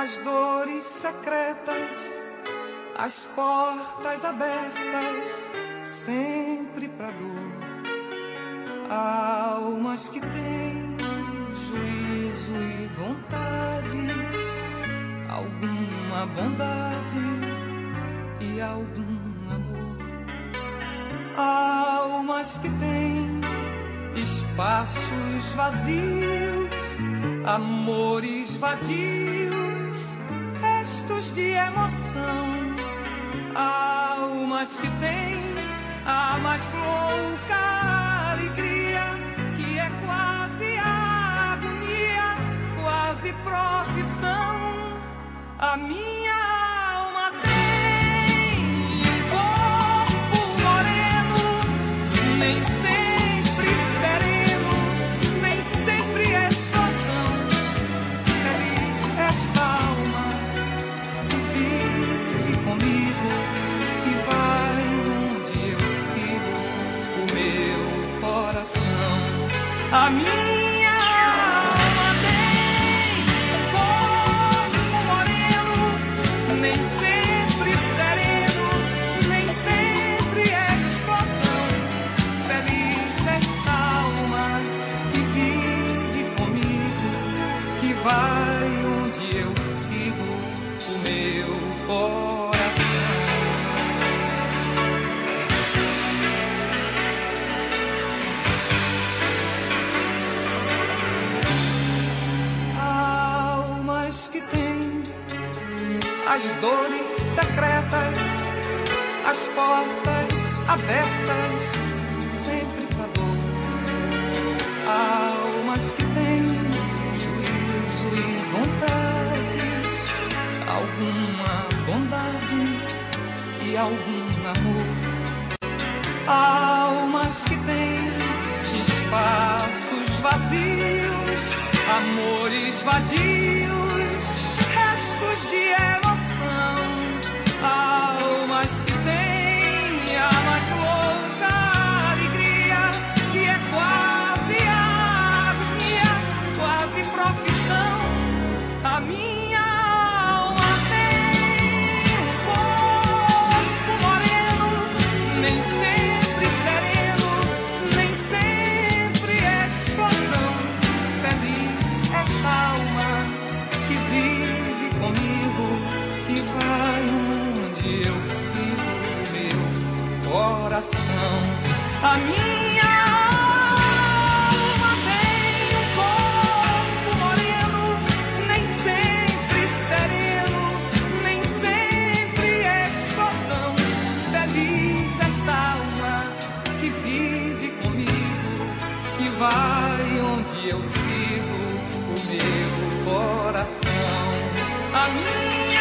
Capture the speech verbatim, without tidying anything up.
as dores secretas, as portas abertas, sempre pra dor. Almas que têm juízo e vontades, alguma bondade e algum amor. Almas que têm espaços vazios, amores vadios, restos de emoção. Almas que têm a mais louca alegria, que é quase a agonia, quase profissão. A minha alma tem um corpo moreno, nem sempre sereno, nem sempre explosão. Feliz esta alma que vive comigo, que vai onde eu sigo o meu coração. A minha nem sempre sereno, nem sempre explosão. Feliz esta alma que vive comigo, que vai onde eu sigo o meu coração. Almas que têm as dores secretas, as portas abertas, sempre pra dor. Almas que têm juízo e vontades, alguma bondade e algum amor. Almas que têm espaços vazios, amores vadios, restos de emoção. Almas que têm a mais louca alegria, que é quase a agonia, quase profissão. A minha alma tem um corpo moreno, nem sempre sereno, nem sempre explosão. Feliz esta alma que vive comigo, que vai onde eu sigo o meu coração. A minha alma tem um corpo moreno, nem sempre sereno, nem sempre explosão. Feliz esta alma que vive comigo, que vai onde eu sigo o meu coração. A minha